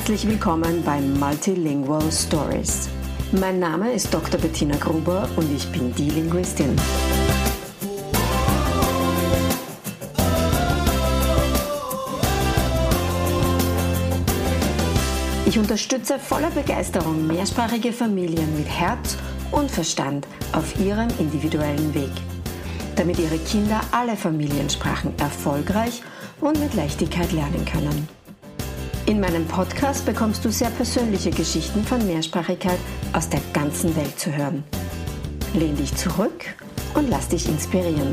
Herzlich willkommen bei Multilingual Stories. Mein Name ist Dr. Bettina Gruber und ich bin die Linguistin. Ich unterstütze voller Begeisterung mehrsprachige Familien mit Herz und Verstand auf ihrem individuellen Weg, damit ihre Kinder alle Familiensprachen erfolgreich und mit Leichtigkeit lernen können. In meinem Podcast bekommst du sehr persönliche Geschichten von Mehrsprachigkeit aus der ganzen Welt zu hören. Lehn dich zurück und lass dich inspirieren.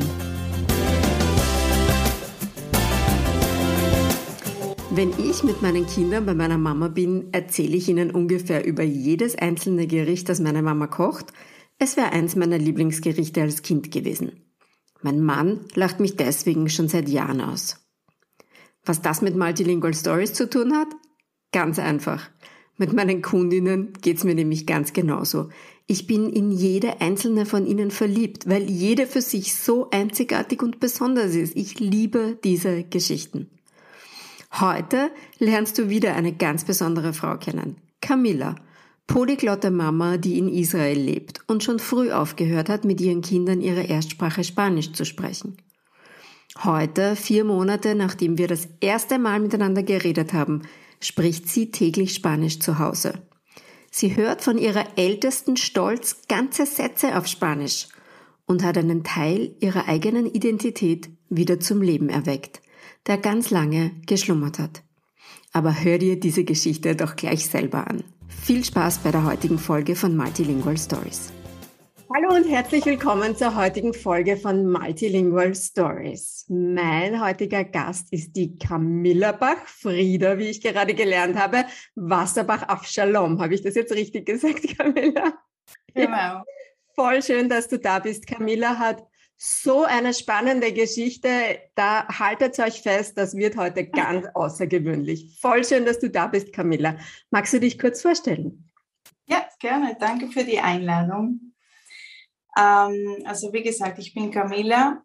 Wenn ich mit meinen Kindern bei meiner Mama bin, erzähle ich ihnen ungefähr über jedes einzelne Gericht, das meine Mama kocht. Es wäre eins meiner Lieblingsgerichte als Kind gewesen. Mein Mann lacht mich deswegen schon seit Jahren aus. Was das mit Multilingual Stories zu tun hat? Ganz einfach. Mit meinen Kundinnen geht's mir nämlich ganz genauso. Ich bin in jede einzelne von ihnen verliebt, weil jede für sich so einzigartig und besonders ist. Ich liebe diese Geschichten. Heute lernst du wieder eine ganz besondere Frau kennen. Camilla, polyglotte Mama, die in Israel lebt und schon früh aufgehört hat, mit ihren Kindern ihre Erstsprache Spanisch zu sprechen. Heute, 4 Monate nachdem wir das erste Mal miteinander geredet haben, spricht sie täglich Spanisch zu Hause. Sie hört von ihrer Ältesten stolz ganze Sätze auf Spanisch und hat einen Teil ihrer eigenen Identität wieder zum Leben erweckt, der ganz lange geschlummert hat. Aber hör dir diese Geschichte doch gleich selber an. Viel Spaß bei der heutigen Folge von Multilingual Stories. Hallo und herzlich willkommen zur heutigen Folge von Multilingual Stories. Mein heutiger Gast ist die Camilla Bach-Frieder, wie ich gerade gelernt habe. Wasserbach auf Shalom. Habe ich das jetzt richtig gesagt, Camilla? Genau. Ja, voll schön, dass du da bist. Camilla hat so eine spannende Geschichte. Da haltet euch fest, das wird heute ganz außergewöhnlich. Voll schön, dass du da bist, Camilla. Magst du dich kurz vorstellen? Ja, gerne. Danke für die Einladung. Also wie gesagt, ich bin Camilla.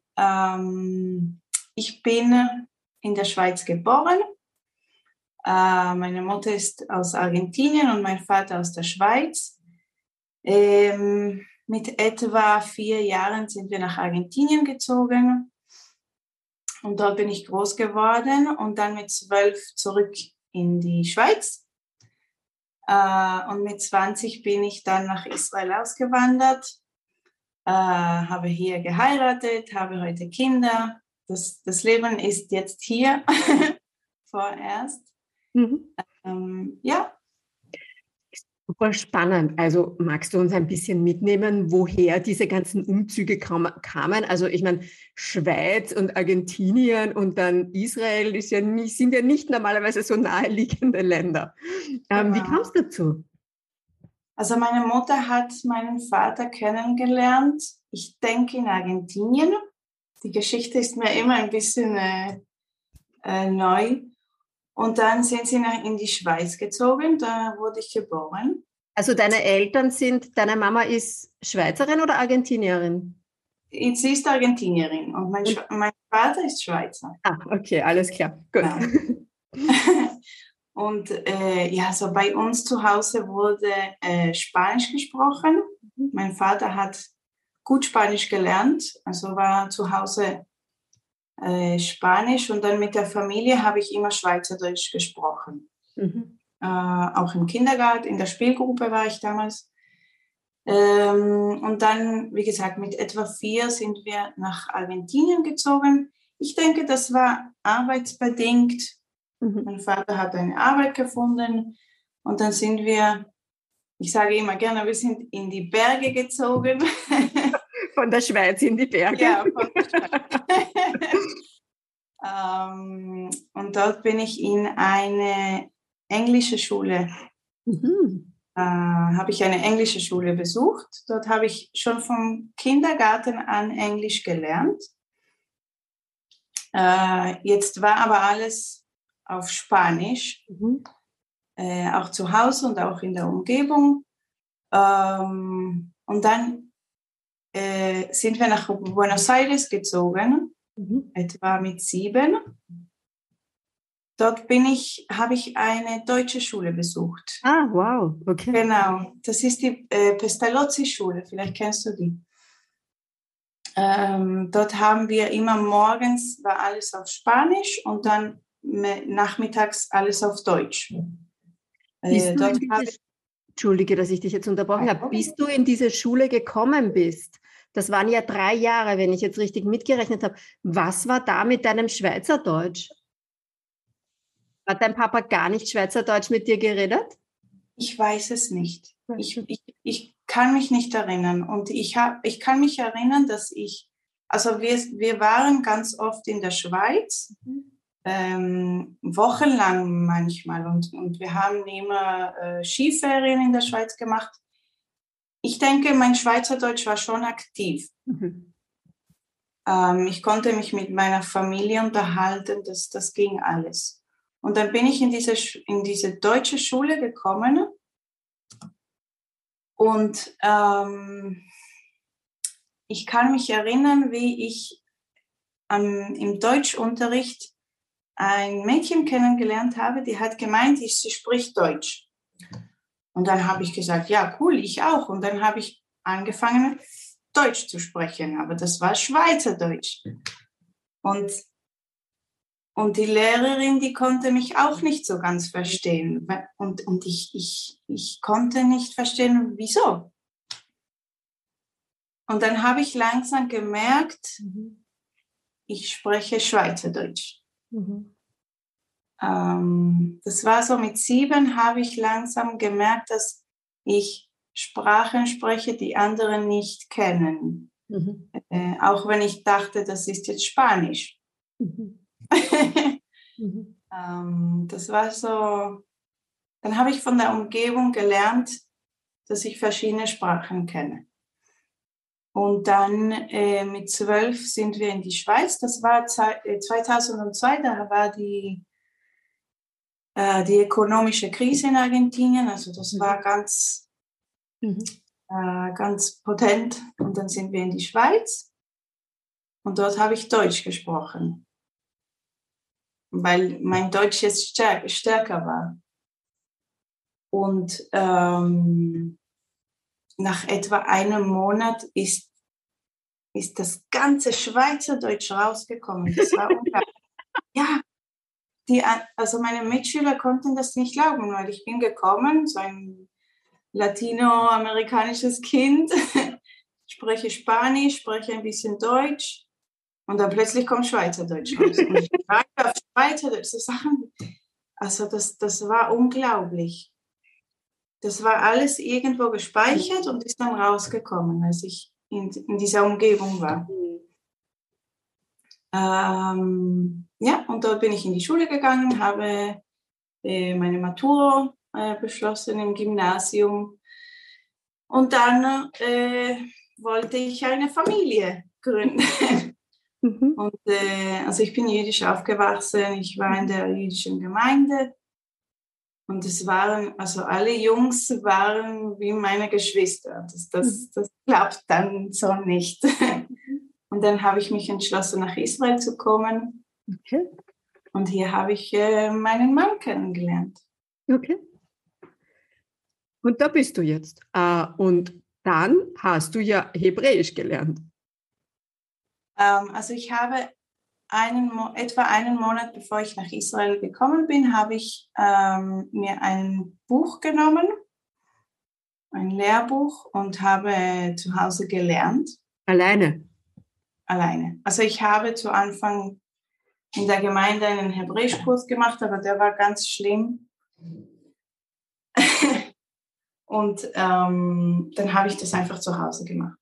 Ich bin in der Schweiz geboren. Meine Mutter ist aus Argentinien und mein Vater aus der Schweiz. Mit etwa 4 Jahren sind wir nach Argentinien gezogen. Und dort bin ich groß geworden und dann mit 12 zurück in die Schweiz. Und mit 20 bin ich dann nach Israel ausgewandert. Habe hier geheiratet, habe heute Kinder. Das Leben ist jetzt hier vorerst. Ja. Super spannend. Also magst du uns ein bisschen mitnehmen, woher diese ganzen Umzüge kamen? Also ich meine, Schweiz und Argentinien und dann Israel sind ja nicht normalerweise so naheliegende Länder. Wie kam es dazu? Also meine Mutter hat meinen Vater kennengelernt, ich denke in Argentinien. Die Geschichte ist mir immer ein bisschen neu. Und dann sind sie in die Schweiz gezogen, da wurde ich geboren. Also deine Mama ist Schweizerin oder Argentinierin? Sie ist Argentinierin und mein Vater ist Schweizer. Ah, okay, alles klar, gut. Ja. Und so bei uns zu Hause wurde Spanisch gesprochen. Mein Vater hat gut Spanisch gelernt, also war zu Hause Spanisch und dann mit der Familie habe ich immer Schweizerdeutsch gesprochen. Auch im Kindergarten, in der Spielgruppe war ich damals. Und dann, wie gesagt, mit etwa 4 sind wir nach Argentinien gezogen. Ich denke, das war arbeitsbedingt. Mein Vater hat eine Arbeit gefunden und dann sind wir, ich sage immer gerne, wir sind in die Berge gezogen. Von der Schweiz in die Berge. Ja, von der Schweiz. Und dort bin ich in eine englische Schule, habe ich eine englische Schule besucht. Dort habe ich schon vom Kindergarten an Englisch gelernt. Jetzt war aber alles auf Spanisch, auch zu Hause und auch in der Umgebung. Und dann sind wir nach Buenos Aires gezogen, etwa mit 7. dort habe ich eine deutsche Schule besucht. Ah, wow, okay. Genau, das ist die Pestalozzi-Schule, vielleicht kennst du die. Dort haben wir immer morgens war alles auf Spanisch und dann nachmittags alles auf Deutsch. Bist du Dort in habe diese, Entschuldige, dass ich dich jetzt unterbrochen habe, bis du in diese Schule gekommen bist? Das waren ja 3 Jahre, wenn ich jetzt richtig mitgerechnet habe. Was war da mit deinem Schweizerdeutsch? Hat dein Papa gar nicht Schweizerdeutsch mit dir geredet? ich weiß es nicht. Ich kann mich nicht erinnern. Und ich kann mich erinnern, also wir waren ganz oft in der Schweiz, wochenlang manchmal. Und wir haben immer Skiferien in der Schweiz gemacht. Ich denke, mein Schweizerdeutsch war schon aktiv. Mhm. Ich konnte mich mit meiner Familie unterhalten, das ging alles. Und dann bin ich in diese deutsche Schule gekommen und ich kann mich erinnern, wie ich im Deutschunterricht ein Mädchen kennengelernt habe, die hat gemeint, sie spricht Deutsch. Und dann habe ich gesagt, ja, cool, ich auch. Und dann habe ich angefangen, Deutsch zu sprechen, aber das war Schweizerdeutsch. Und die Lehrerin, die konnte mich auch nicht so ganz verstehen. Und ich konnte nicht verstehen, wieso. Und dann habe ich langsam gemerkt, ich spreche Schweizerdeutsch. Mhm. Das war so mit 7, habe ich langsam gemerkt, dass ich Sprachen spreche, die andere nicht kennen. Mhm. Auch wenn ich dachte, das ist jetzt Spanisch. Mhm. Mhm. Das war so, dann habe ich von der Umgebung gelernt, dass ich verschiedene Sprachen kenne. Und dann mit 12 sind wir in die Schweiz. Das war 2002, da war die ökonomische Krise in Argentinien. Also das war ganz, ganz potent. Und dann sind wir in die Schweiz und dort habe ich Deutsch gesprochen, weil mein Deutsch jetzt stärker war. Und nach etwa einem Monat ist das ganze Schweizerdeutsch rausgekommen. Das war unglaublich. Ja, also meine Mitschüler konnten das nicht glauben, weil ich bin gekommen, so ein latinoamerikanisches Kind, spreche Spanisch, spreche ein bisschen Deutsch und dann plötzlich kommt Schweizerdeutsch raus. Und ich frage auf Schweizerdeutsch, so Sachen. Also das war unglaublich. Das war alles irgendwo gespeichert und ist dann rausgekommen, als ich in dieser Umgebung war. Ja, und dort bin ich in die Schule gegangen, habe meine Matura beschlossen im Gymnasium und dann wollte ich eine Familie gründen. Mhm. Und also ich bin jüdisch aufgewachsen, ich war in der jüdischen Gemeinde und also alle Jungs waren wie meine Geschwister. Das klappt dann so nicht. Und dann habe ich mich entschlossen, nach Israel zu kommen. Okay. Und hier habe ich meinen Mann kennengelernt. Okay. Und da bist du jetzt. Und dann hast du ja Hebräisch gelernt. Also ich habe etwa einen Monat, bevor ich nach Israel gekommen bin, habe ich mir ein Buch genommen, ein Lehrbuch und habe zu Hause gelernt. Alleine? Alleine. Also ich habe zu Anfang in der Gemeinde einen Hebräischkurs gemacht, aber der war ganz schlimm. Und dann habe ich das einfach zu Hause gemacht.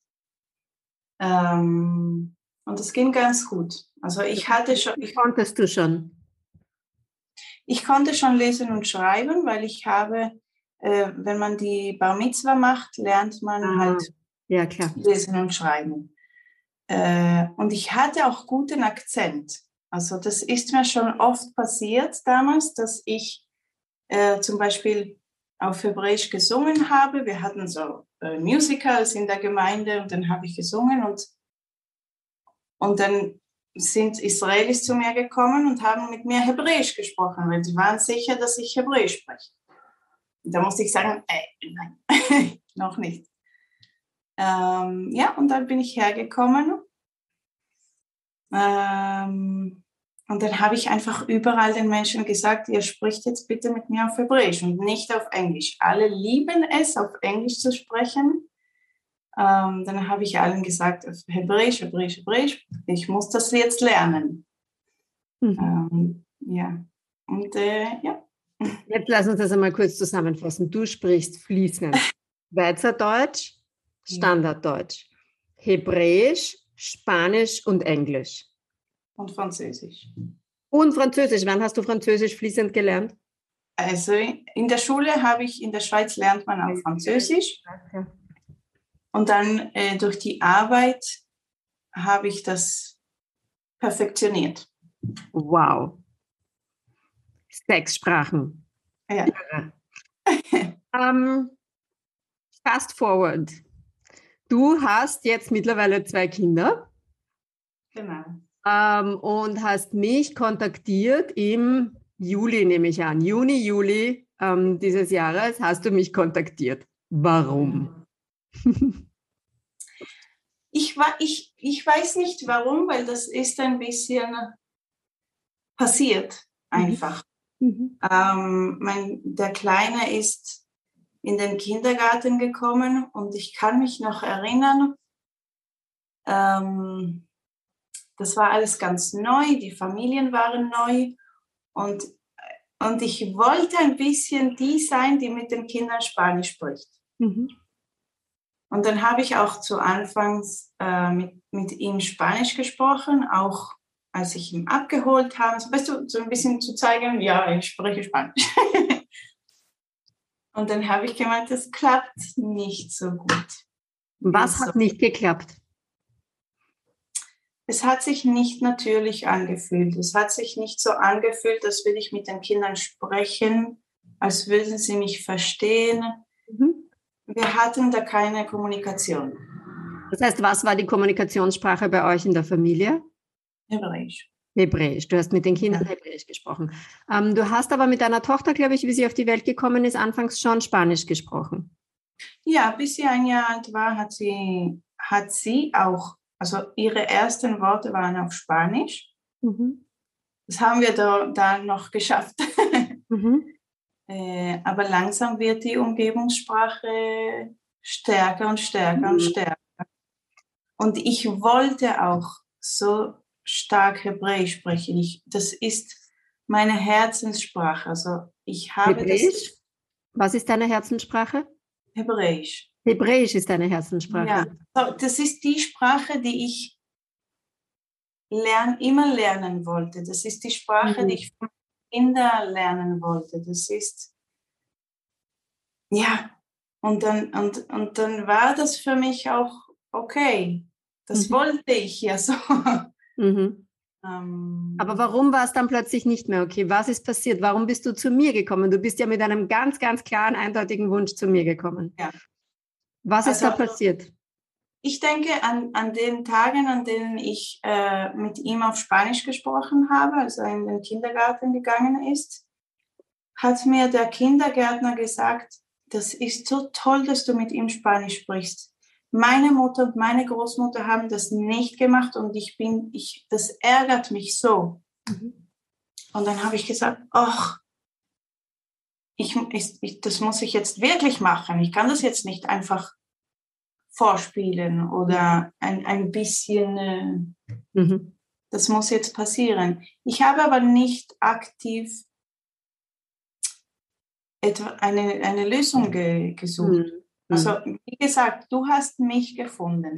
Und das ging ganz gut. Also Konntest du schon? Ich konnte schon lesen und schreiben, weil ich habe, wenn man die Bar Mitzwa macht, lernt man halt ja, klar. lesen und schreiben. Und ich hatte auch guten Akzent. Also das ist mir schon oft passiert damals, dass ich zum Beispiel auf Hebräisch gesungen habe. Wir hatten so Musicals in der Gemeinde und dann habe ich gesungen und dann sind Israelis zu mir gekommen und haben mit mir Hebräisch gesprochen, weil sie waren sicher, dass ich Hebräisch spreche. Und da musste ich sagen, nein, noch nicht. Ja, und dann bin ich hergekommen. Und dann habe ich einfach überall den Menschen gesagt, ihr spricht jetzt bitte mit mir auf Hebräisch und nicht auf Englisch. Alle lieben es, auf Englisch zu sprechen. Dann habe ich allen gesagt, Hebräisch, Hebräisch, Hebräisch. Ich muss das jetzt lernen. Ja. Und ja. Jetzt lass uns das einmal kurz zusammenfassen. Du sprichst fließend Schweizerdeutsch, Standarddeutsch, Hebräisch, Spanisch und Englisch. Und Französisch. Und Französisch. Wann hast du Französisch fließend gelernt? Also in der Schule in der Schweiz lernt man auch Französisch. Okay. Und dann durch die Arbeit habe ich das perfektioniert. Wow. 6 Sprachen. Ja. Fast forward. Du hast jetzt mittlerweile 2 Kinder. Genau. Und hast mich kontaktiert im Juli, nehme ich an. Juni, Juli dieses Jahres hast du mich kontaktiert. Warum? Ich weiß nicht warum, weil das ist ein bisschen passiert einfach. Der Kleine ist in den Kindergarten gekommen und ich kann mich noch erinnern, das war alles ganz neu, die Familien waren neu und ich wollte ein bisschen die sein, die mit den Kindern Spanisch spricht. Und dann habe ich auch zu Anfangs mit ihm Spanisch gesprochen, auch als ich ihn abgeholt habe, so, weißt du, so ein bisschen zu zeigen, ja, ich spreche Spanisch. Und dann habe ich gemeint, das klappt nicht so gut. Was hat nicht geklappt? Es hat sich nicht natürlich angefühlt. Es hat sich nicht so angefühlt, als würde ich mit den Kindern sprechen, als würden sie mich verstehen. Wir hatten da keine Kommunikation. Das heißt, was war die Kommunikationssprache bei euch in der Familie? Hebräisch. Hebräisch. Du hast mit den Kindern Hebräisch gesprochen. Du hast aber mit deiner Tochter, glaube ich, wie sie auf die Welt gekommen ist, anfangs schon Spanisch gesprochen. Ja, bis sie 1 Jahr alt war, hat sie auch, also ihre ersten Worte waren auf Spanisch. Das haben wir da noch geschafft. Aber langsam wird die Umgebungssprache stärker und stärker und stärker. Und ich wollte auch so stark Hebräisch sprechen. Das ist meine Herzenssprache. Also ich habe Hebräisch? Was ist deine Herzenssprache? Hebräisch. Hebräisch ist deine Herzenssprache. Ja, das ist die Sprache, die ich immer lernen wollte. Das ist die Sprache, die ich von Kindern lernen wollte. Das ist, ja, und dann war das für mich auch okay. Das wollte ich ja so. Aber warum war es dann plötzlich nicht mehr okay? Was ist passiert? Warum bist du zu mir gekommen? Du bist ja mit einem ganz, ganz klaren, eindeutigen Wunsch zu mir gekommen. Ja. Was ist da passiert? Ich denke an den Tagen, an denen ich mit ihm auf Spanisch gesprochen habe, als er in den Kindergarten gegangen ist, hat mir der Kindergärtner gesagt, das ist so toll, dass du mit ihm Spanisch sprichst. Meine Mutter und meine Großmutter haben das nicht gemacht und das ärgert mich so. Und dann habe ich gesagt, ach, das muss ich jetzt wirklich machen. Ich kann das jetzt nicht einfach vorspielen oder ein bisschen, das muss jetzt passieren. Ich habe aber nicht aktiv eine Lösung gesucht. Also wie gesagt, du hast mich gefunden.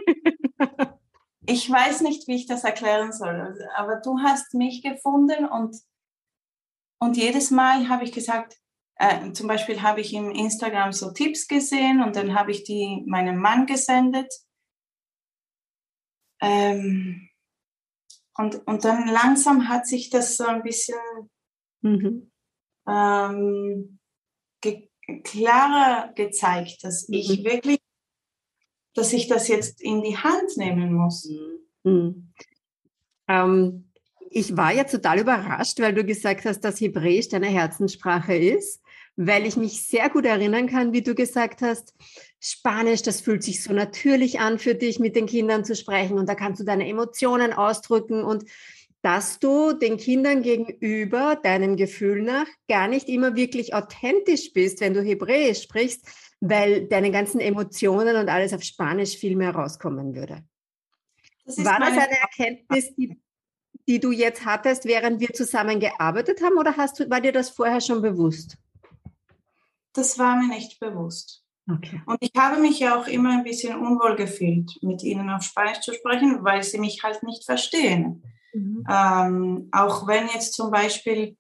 Ich weiß nicht, wie ich das erklären soll, aber du hast mich gefunden und jedes Mal habe ich gesagt, zum Beispiel habe ich im Instagram so Tipps gesehen und dann habe ich die meinem Mann gesendet. Und dann langsam hat sich das so ein bisschen klarer gezeigt, dass ich wirklich, dass ich das jetzt in die Hand nehmen muss. Ähm, Ich war jetzt total überrascht, weil du gesagt hast, dass Hebräisch deine Herzenssprache ist, weil ich mich sehr gut erinnern kann, wie du gesagt hast, Spanisch, das fühlt sich so natürlich an für dich, mit den Kindern zu sprechen und da kannst du deine Emotionen ausdrücken und dass du den Kindern gegenüber deinem Gefühl nach gar nicht immer wirklich authentisch bist, wenn du Hebräisch sprichst, weil deine ganzen Emotionen und alles auf Spanisch viel mehr rauskommen würde. Das ist War das meine eine Erkenntnis, die du jetzt hattest, während wir zusammen gearbeitet haben, oder war dir das vorher schon bewusst? Das war mir nicht bewusst. Okay. Und ich habe mich ja auch immer ein bisschen unwohl gefühlt, mit ihnen auf Spanisch zu sprechen, weil sie mich halt nicht verstehen. Mhm. Auch wenn jetzt zum Beispiel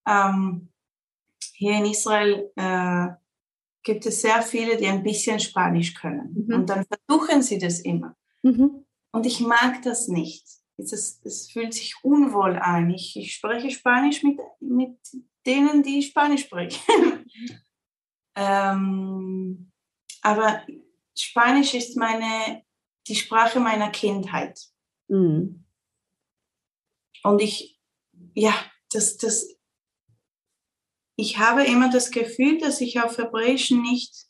hier in Israel gibt es sehr viele, die ein bisschen Spanisch können. Und dann versuchen sie das immer. Mhm. Und ich mag das nicht. Es fühlt sich unwohl an. Ich spreche Spanisch mit denen, die Spanisch sprechen. Aber Spanisch ist die Sprache meiner Kindheit. Mhm. Und ich habe immer das Gefühl, dass ich auf Hebräisch nicht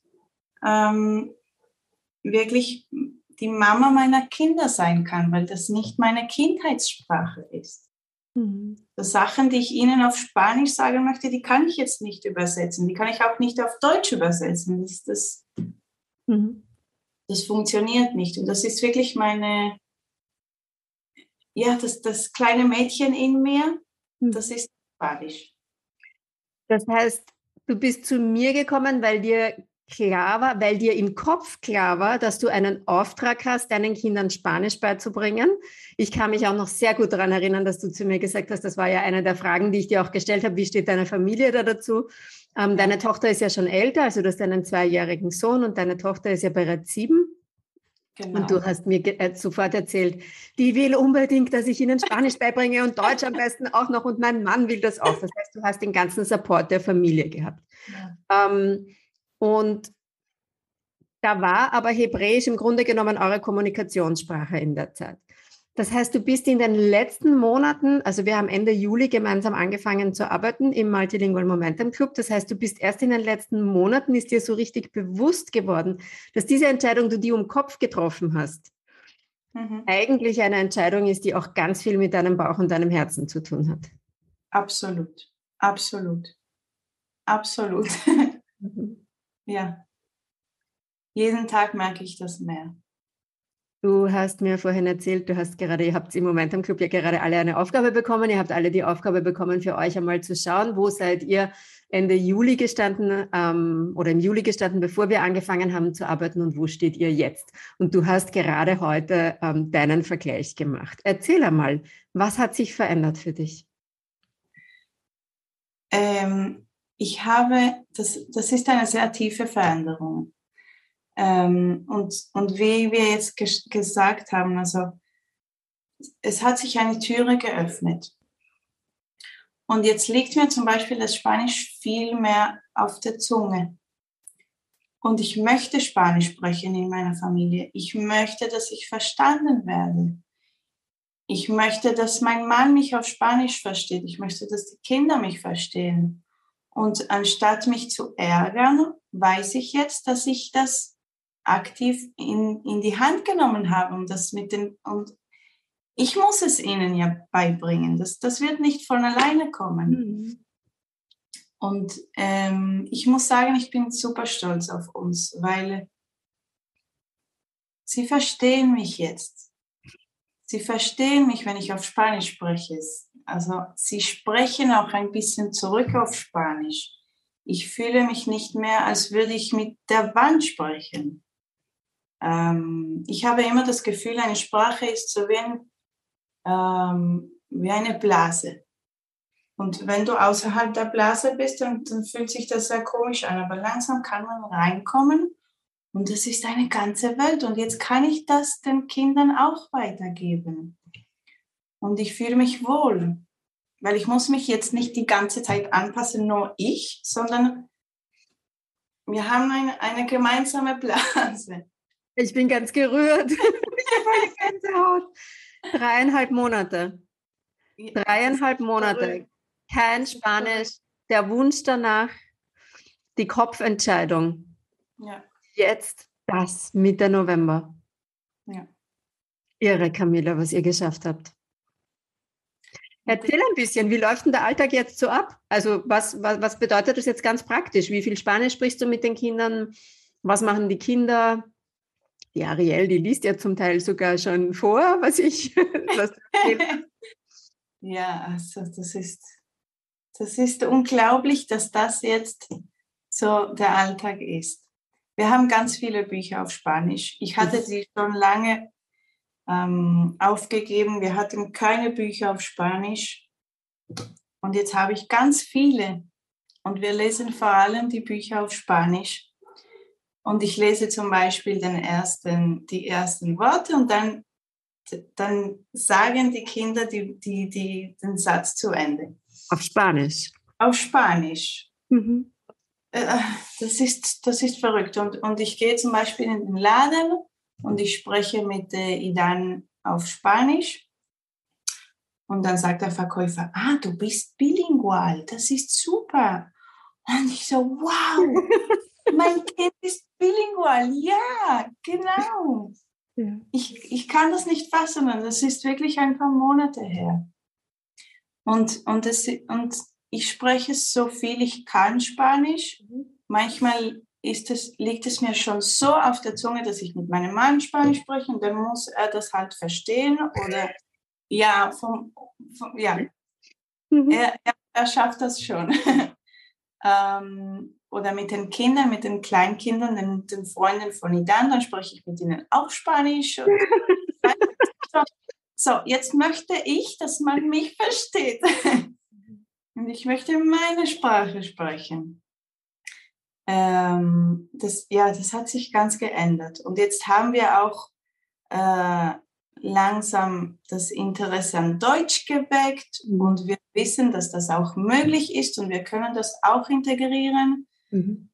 wirklich die Mama meiner Kinder sein kann, weil das nicht meine Kindheitssprache ist. Mhm. Das Sachen, die ich ihnen auf Spanisch sagen möchte, die kann ich jetzt nicht übersetzen. Die kann ich auch nicht auf Deutsch übersetzen. Mhm. Das funktioniert nicht. Und das ist wirklich das kleine Mädchen in mir, das ist Spanisch. Das heißt, du bist zu mir gekommen, weil dir im Kopf klar war, dass du einen Auftrag hast, deinen Kindern Spanisch beizubringen. Ich kann mich auch noch sehr gut daran erinnern, dass du zu mir gesagt hast, das war ja eine der Fragen, die ich dir auch gestellt habe, wie steht deine Familie da dazu? Deine Tochter ist ja schon älter, also du hast einen 2-jährigen Sohn und deine Tochter ist ja bereits 7. Genau. Und du hast mir sofort erzählt, die will unbedingt, dass ich ihnen Spanisch beibringe und Deutsch am besten auch noch und mein Mann will das auch. Das heißt, du hast den ganzen Support der Familie gehabt. Ja. Und da war aber Hebräisch im Grunde genommen eure Kommunikationssprache in der Zeit. Das heißt, du bist in den letzten Monaten, also wir haben Ende Juli gemeinsam angefangen zu arbeiten im Multilingual Momentum Club. Das heißt, du bist erst in den letzten Monaten, ist dir so richtig bewusst geworden, dass diese Entscheidung, du die um Kopf getroffen hast, eigentlich eine Entscheidung ist, die auch ganz viel mit deinem Bauch und deinem Herzen zu tun hat. Absolut, absolut, absolut. Ja, jeden Tag merke ich das mehr. Du hast mir vorhin erzählt, ihr habt im Momentum Club ja gerade alle eine Aufgabe bekommen. Ihr habt alle die Aufgabe bekommen, für euch einmal zu schauen, wo seid ihr Ende Juli gestanden oder im Juli gestanden, bevor wir angefangen haben zu arbeiten und wo steht ihr jetzt? Und du hast gerade heute deinen Vergleich gemacht. Erzähl einmal, was hat sich verändert für dich? Das ist eine sehr tiefe Veränderung. Und wie wir jetzt gesagt haben, also es hat sich eine Türe geöffnet. Und jetzt liegt mir zum Beispiel das Spanisch viel mehr auf der Zunge. Und ich möchte Spanisch sprechen in meiner Familie. Ich möchte, dass ich verstanden werde. Ich möchte, dass mein Mann mich auf Spanisch versteht. Ich möchte, dass die Kinder mich verstehen. Und anstatt mich zu ärgern, weiß ich jetzt, dass ich das aktiv in die Hand genommen habe. Und ich muss es ihnen ja beibringen. Das wird nicht von alleine kommen. Und ich muss sagen, ich bin super stolz auf uns, weil sie verstehen mich jetzt. Sie verstehen mich, wenn ich auf Spanisch spreche. Also sie sprechen auch ein bisschen zurück auf Spanisch. Ich fühle mich nicht mehr, als würde ich mit der Wand sprechen. Ich habe immer das Gefühl, eine Sprache ist so wie eine Blase. Und wenn du außerhalb der Blase bist, dann fühlt sich das sehr komisch an. Aber langsam kann man reinkommen und das ist eine ganze Welt. Und jetzt kann ich das den Kindern auch weitergeben. Und ich fühle mich wohl, weil ich muss mich jetzt nicht die ganze Zeit anpassen, nur ich, sondern wir haben eine gemeinsame Blase. Ich bin ganz gerührt. Ich habe eine Gänsehaut. 3,5 Monate. 3,5 Monate, kein Spanisch, der Wunsch danach, die Kopfentscheidung. Ja. Jetzt das, Mitte November. Ja. Irre, Camilla, was ihr geschafft habt. Erzähl ein bisschen, wie läuft denn der Alltag jetzt so ab? Also was bedeutet das jetzt ganz praktisch? Wie viel Spanisch sprichst du mit den Kindern? Was machen die Kinder? Die Ariel, die liest ja zum Teil sogar schon vor, was Ja, also das ist unglaublich, dass das jetzt so der Alltag ist. Wir haben ganz viele Bücher auf Spanisch. Ich hatte sie schon lange aufgegeben. Wir hatten keine Bücher auf Spanisch. Und jetzt habe ich ganz viele. Und wir lesen vor allem die Bücher auf Spanisch. Und ich lese zum Beispiel die ersten Worte und dann sagen die Kinder den Satz zu Ende. Auf Spanisch? Auf Spanisch. Mhm. Das ist verrückt. Und ich gehe zum Beispiel in den Laden und ich spreche mit Idan auf Spanisch. Und dann sagt der Verkäufer, du bist bilingual, das ist super. Und ich so, wow, mein Kind ist bilingual, ja, genau. Ja. Ich kann das nicht fassen, das ist wirklich ein paar Monate her. Und ich spreche so viel, ich kann Spanisch. Manchmal liegt es mir schon so auf der Zunge, dass ich mit meinem Mann Spanisch spreche und dann muss er das halt verstehen oder ja, er schafft das schon. Oder mit den Kindern, mit den Kleinkindern, den Freunden von Idan, dann spreche ich mit ihnen auch Spanisch. So, jetzt möchte ich, dass man mich versteht. Und ich möchte meine Sprache sprechen. Das hat sich ganz geändert. Und jetzt haben wir auch langsam das Interesse an Deutsch geweckt und wir wissen, dass das auch möglich ist und wir können das auch integrieren. Mhm.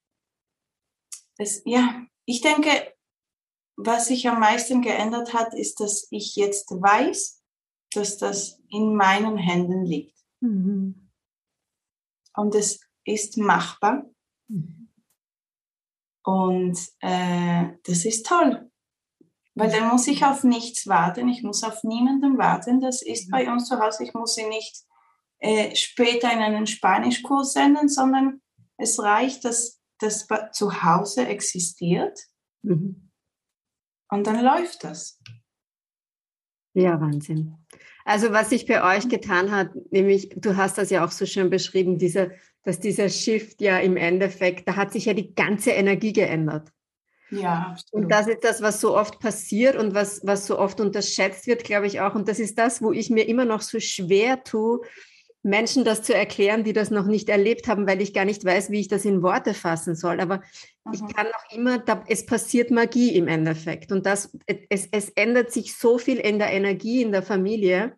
Ich denke, was sich am meisten geändert hat, ist, dass ich jetzt weiß, dass das in meinen Händen liegt. Mhm. Und es ist machbar. Mhm. Und das ist toll. Weil dann muss ich auf nichts warten, ich muss auf niemanden warten. Das ist bei uns zu Hause, ich muss sie nicht später in einen Spanischkurs senden, sondern es reicht, dass das zu Hause existiert und dann läuft das. Ja, Wahnsinn. Also was sich bei euch getan hat, nämlich, du hast das ja auch so schön beschrieben, dass dieser Shift ja im Endeffekt, da hat sich ja die ganze Energie geändert. Ja, absolut. Und das ist das, was so oft passiert und was so oft unterschätzt wird, glaube ich auch. Und das ist das, wo ich mir immer noch so schwer tue, Menschen das zu erklären, die das noch nicht erlebt haben, weil ich gar nicht weiß, wie ich das in Worte fassen soll. Aber ich kann noch immer, es passiert Magie im Endeffekt. Und es ändert sich so viel in der Energie in der Familie,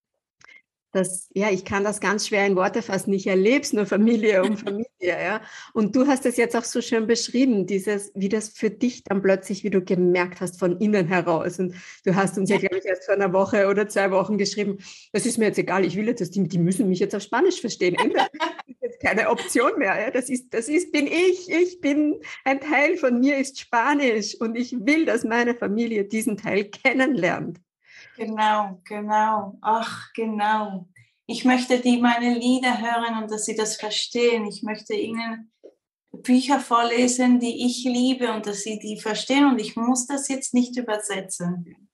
ich kann das ganz schwer in Worte fassen. Ich erlebe es nur Familie um Familie, ja. Und du hast es jetzt auch so schön beschrieben, wie das für dich dann plötzlich, wie du gemerkt hast, von innen heraus. Und du hast uns ja, glaube ich, erst vor einer Woche oder 2 Wochen geschrieben, das ist mir jetzt egal, ich will jetzt, die müssen mich jetzt auf Spanisch verstehen. Das ist jetzt keine Option mehr. Ja. Bin ich. Ich bin, ein Teil von mir ist Spanisch und ich will, dass meine Familie diesen Teil kennenlernt. Genau. Ach, genau. Ich möchte meine Lieder hören und dass sie das verstehen. Ich möchte ihnen Bücher vorlesen, die ich liebe und dass sie die verstehen und ich muss das jetzt nicht übersetzen.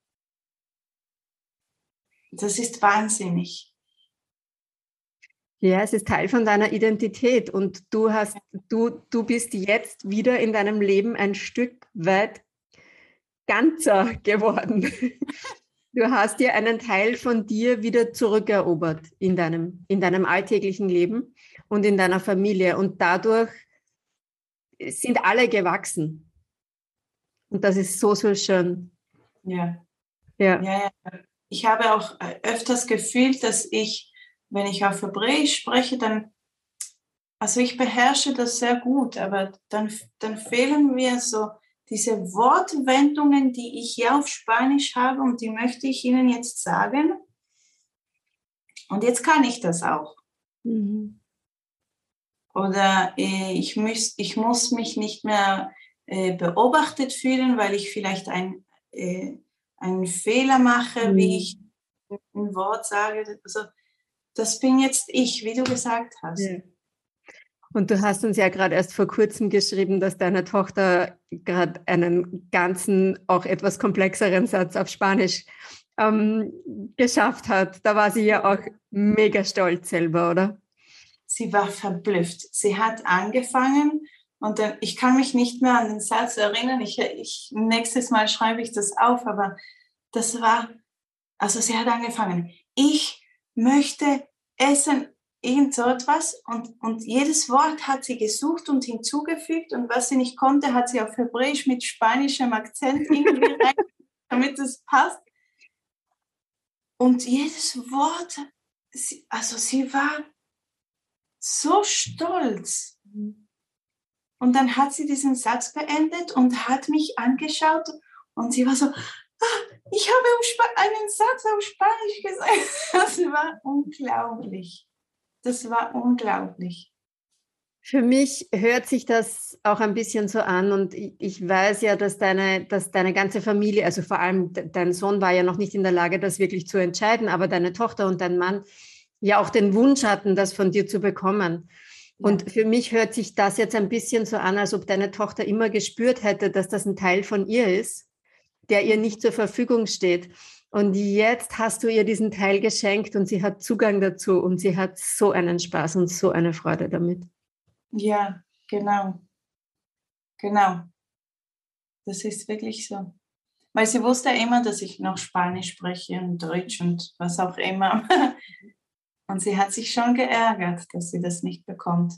Das ist wahnsinnig. Ja, es ist Teil von deiner Identität und du bist jetzt wieder in deinem Leben ein Stück weit ganzer geworden. Du hast dir einen Teil von dir wieder zurückerobert in deinem alltäglichen Leben und in deiner Familie. Und dadurch sind alle gewachsen. Und das ist so, so schön. Ja. Ich habe auch öfters gefühlt, dass wenn ich auf Hebräisch spreche, also ich beherrsche das sehr gut, aber dann fehlen mir so diese Wortwendungen, die ich ja auf Spanisch habe und die möchte ich Ihnen jetzt sagen. Und jetzt kann ich das auch. Mhm. Oder ich muss mich nicht mehr beobachtet fühlen, weil ich vielleicht einen Fehler mache, wie ich ein Wort sage. Also, das bin jetzt ich, wie du gesagt hast. Ja. Und du hast uns ja gerade erst vor kurzem geschrieben, dass deine Tochter gerade einen ganzen, auch etwas komplexeren Satz auf Spanisch geschafft hat. Da war sie ja auch mega stolz selber, oder? Sie war verblüfft. Sie hat angefangen und dann, ich kann mich nicht mehr an den Satz erinnern. Nächstes Mal schreibe ich das auf, aber das war, also sie hat angefangen. Ich möchte essen, irgend so etwas und jedes Wort hat sie gesucht und hinzugefügt und was sie nicht konnte, hat sie auf Hebräisch mit spanischem Akzent irgendwie rein, damit es passt. Und jedes Wort, sie war so stolz. Und dann hat sie diesen Satz beendet und hat mich angeschaut und sie war so, ich habe einen Satz auf Spanisch gesagt. Das war unglaublich. Das war unglaublich. Für mich hört sich das auch ein bisschen so an und ich weiß ja, dass deine ganze Familie, also vor allem dein Sohn war ja noch nicht in der Lage, das wirklich zu entscheiden, aber deine Tochter und dein Mann ja auch den Wunsch hatten, das von dir zu bekommen. Ja. Und für mich hört sich das jetzt ein bisschen so an, als ob deine Tochter immer gespürt hätte, dass das ein Teil von ihr ist, der ihr nicht zur Verfügung steht. Und jetzt hast du ihr diesen Teil geschenkt und sie hat Zugang dazu und sie hat so einen Spaß und so eine Freude damit. Ja, genau. Genau. Das ist wirklich so. Weil sie wusste immer, dass ich noch Spanisch spreche und Deutsch und was auch immer. Und sie hat sich schon geärgert, dass sie das nicht bekommt.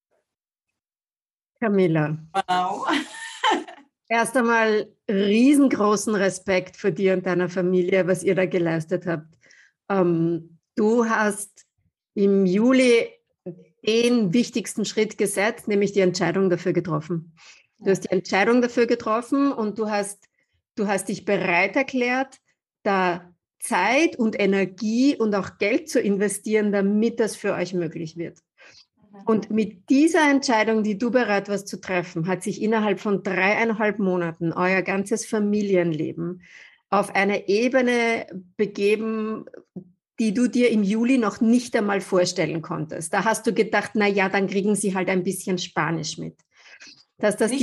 Camilla, Wow. erst einmal riesengroßen Respekt für dir und deiner Familie, was ihr da geleistet habt. Du hast im Juli den wichtigsten Schritt gesetzt, nämlich die Entscheidung dafür getroffen. Du hast die Entscheidung dafür getroffen und du hast dich bereit erklärt, da Zeit und Energie und auch Geld zu investieren, damit das für euch möglich wird. Und mit dieser Entscheidung, die du bereit warst zu treffen, hat sich innerhalb von 3,5 Monaten euer ganzes Familienleben auf eine Ebene begeben, die du dir im Juli noch nicht einmal vorstellen konntest. Da hast du gedacht, na ja, dann kriegen sie halt ein bisschen Spanisch mit. Dass das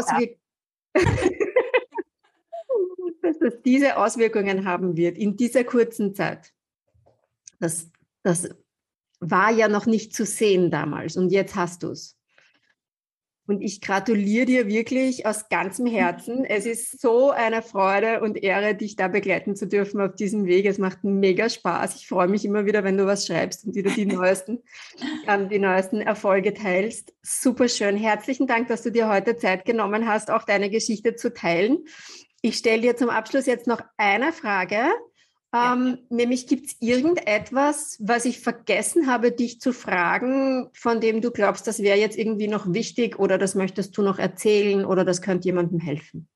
diese Auswirkungen haben wird in dieser kurzen Zeit. Das war ja noch nicht zu sehen damals und jetzt hast du es. Und ich gratuliere dir wirklich aus ganzem Herzen. Es ist so eine Freude und Ehre, dich da begleiten zu dürfen auf diesem Weg. Es macht mega Spaß. Ich freue mich immer wieder, wenn du was schreibst und wieder die neuesten Erfolge teilst. Super schön. Herzlichen Dank, dass du dir heute Zeit genommen hast, auch deine Geschichte zu teilen. Ich stelle dir zum Abschluss jetzt noch eine Frage. Nämlich, gibt es irgendetwas, was ich vergessen habe, dich zu fragen, von dem du glaubst, das wäre jetzt irgendwie noch wichtig oder das möchtest du noch erzählen oder das könnte jemandem helfen?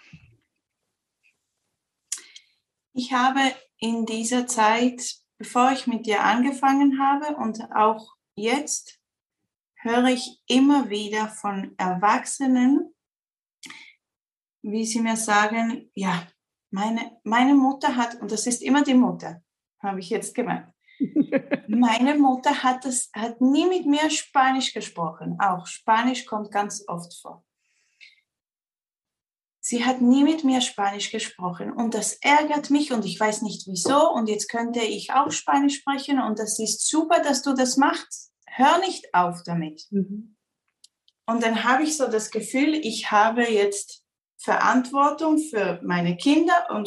Ich habe in dieser Zeit, bevor ich mit dir angefangen habe und auch jetzt, höre ich immer wieder von Erwachsenen, wie sie mir sagen, ja, meine Mutter hat, und das ist immer die Mutter, habe ich jetzt gemerkt, meine Mutter hat nie mit mir Spanisch gesprochen. Auch Spanisch kommt ganz oft vor. Sie hat nie mit mir Spanisch gesprochen und das ärgert mich und ich weiß nicht wieso und jetzt könnte ich auch Spanisch sprechen und das ist super, dass du das machst. Hör nicht auf damit. Mhm. Und dann habe ich so das Gefühl, ich habe jetzt Verantwortung für meine Kinder und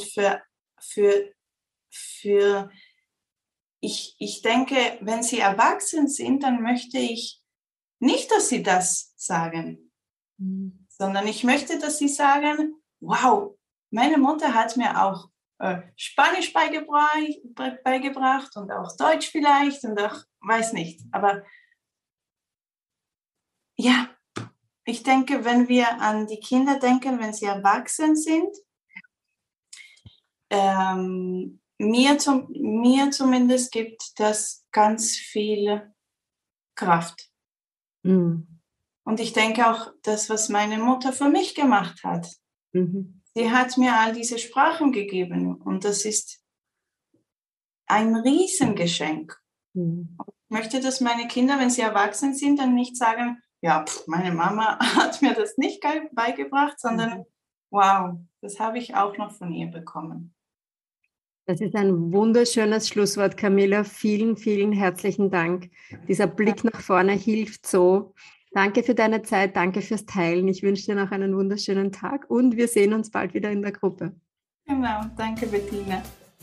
ich denke, wenn sie erwachsen sind, dann möchte ich nicht, dass sie das sagen, sondern ich möchte, dass sie sagen, wow, meine Mutter hat mir auch Spanisch beigebracht und auch Deutsch vielleicht und auch, weiß nicht, aber ja, ich denke, wenn wir an die Kinder denken, wenn sie erwachsen sind, mir zumindest gibt das ganz viel Kraft. Mhm. Und ich denke auch, das, was meine Mutter für mich gemacht hat. Mhm. Sie hat mir all diese Sprachen gegeben und das ist ein Riesengeschenk. Mhm. Ich möchte, dass meine Kinder, wenn sie erwachsen sind, dann nicht sagen, ja, meine Mama hat mir das nicht beigebracht, sondern wow, das habe ich auch noch von ihr bekommen. Das ist ein wunderschönes Schlusswort, Camilla. Vielen, vielen herzlichen Dank. Dieser Blick nach vorne hilft so. Danke für deine Zeit, danke fürs Teilen. Ich wünsche dir noch einen wunderschönen Tag und wir sehen uns bald wieder in der Gruppe. Genau, danke Bettina.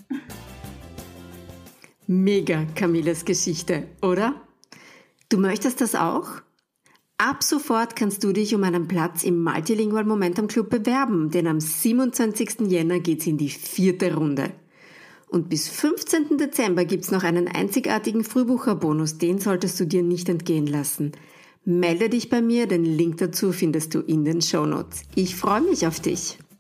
Mega, Camillas Geschichte, oder? Du möchtest das auch? Ab sofort kannst du dich um einen Platz im Multilingual Momentum Club bewerben, denn am 27. Jänner geht's in die 4. Runde. Und bis 15. Dezember gibt's noch einen einzigartigen Frühbucherbonus, den solltest du dir nicht entgehen lassen. Melde dich bei mir, den Link dazu findest du in den Shownotes. Ich freue mich auf dich.